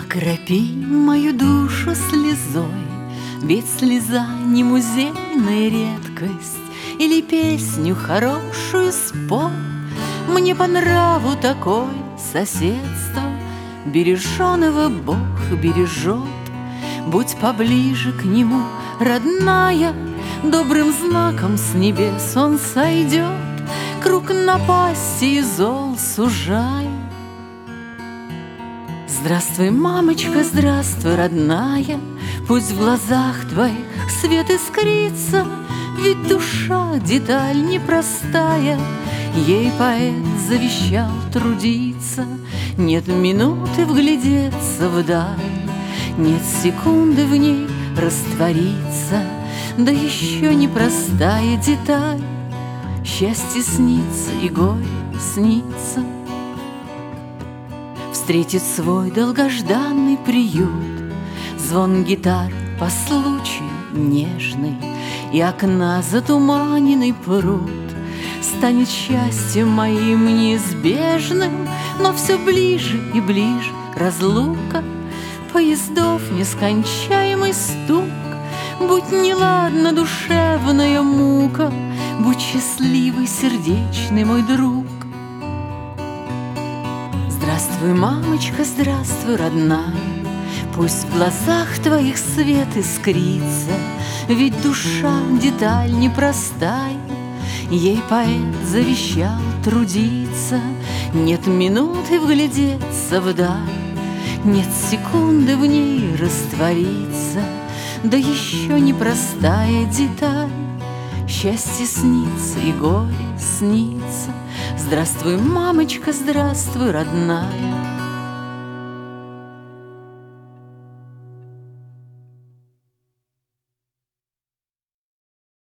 Окропи мою душу слезой, ведь слеза не музейная редкость, или песню хорошую спой. Мне по нраву такое соседство, береженого Бог бережет. Будь поближе к нему, родная, добрым знаком с небес он сойдет, круг напасти и зол сужая. Здравствуй, мамочка, здравствуй, родная, пусть в глазах твоих свет искрится, ведь душа деталь непростая, ей поэт завещал трудиться. Нет минуты вглядеться вдаль, нет секунды в ней раствориться, да еще непростая деталь. Счастье снится и горе снится, встретит свой долгожданный приют, звон гитар по случаю нежный, и окна затуманенный пруд. Станет счастьем моим неизбежным, но все ближе и ближе разлука, поездов нескончаемый стук. Будь неладна душевная мука, будь счастливый сердечный мой друг. Здравствуй, мамочка, здравствуй, родная, пусть в глазах твоих свет искрится, ведь душа деталь непростая, ей поэт завещал трудиться. Нет минуты вглядеться вдаль, нет секунды в ней раствориться, да еще непростая деталь. Счастье снится и горе снится. Здравствуй, мамочка, здравствуй, родная.